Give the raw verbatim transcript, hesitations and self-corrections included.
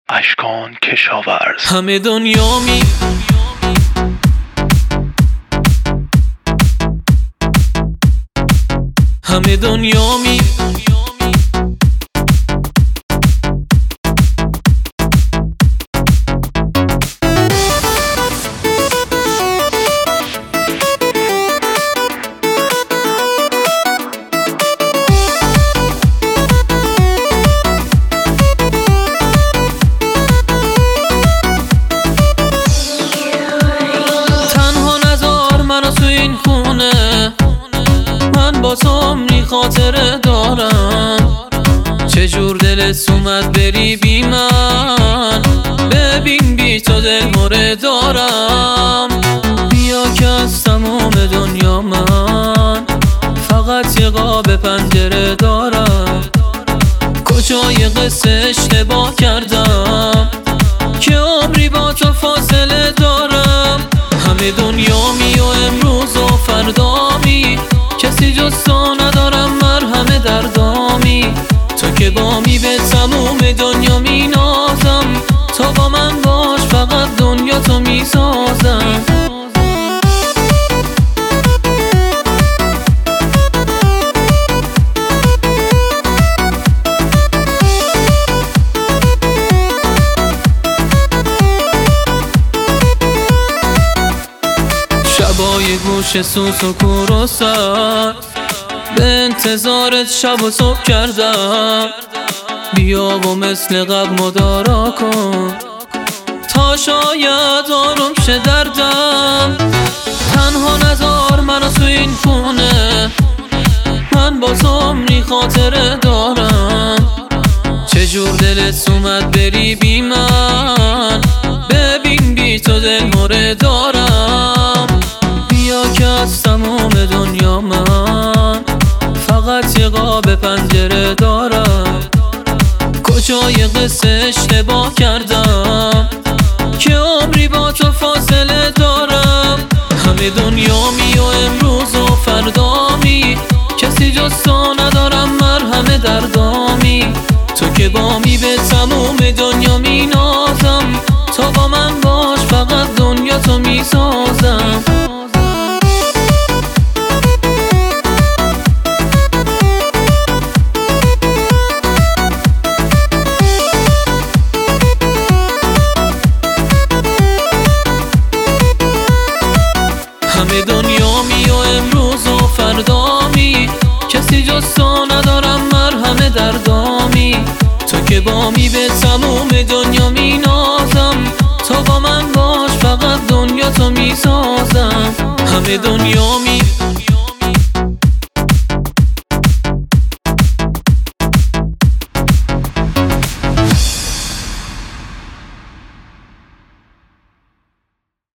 اشکان کشاورز. همه دنیا می همه دنیا می تو این خونه من با تو عمری خاطره دارم. چجور دلت اومد بری بی من، ببین بی تو دل مره دارم. بیا که از تمام دنیا من فقط یه قاب پنجره دارم. کجای قصه اشتباه کردم که عمری با تو فاصله دارم. همه دنیا می و امروز و فردامی، کسی جز تو ندارم مرهم دردامی. تو که با می به تموم دنیا می نازم، تو با من باش فقط دنیا تو می سازم. شبای گوش سوس و کور و سر به انتظارت شب و صبح کردم. بیا و مثل قبل مدارا کن تا شاید آروم شه دردم. تنها نذار منو تو این خونه، من با تو عمری خاطره دارم. چجور دلت اومد بری بی من، ببین بی تو دل مره دارم. بیا که از تمام دنیا من فقط یه قاب پنجره دارم. کجای قصه اشتباه کردم که عمری با تو فاصله دارم. همه دنیا می و امروز و فردامی، کسی جز تو ندارم مرهم دردامی. تو که با می به تموم دنیا می نازم، تو با من باش فقط دنیا تو می سازم. همه دنیا می و امروز و فردامی، کسی جز تو ندارم مرهم دردامی. تو که با می به تموم دنیا می نازم، تو با من باش فقط دنیا تو می سازم. همه دنیا می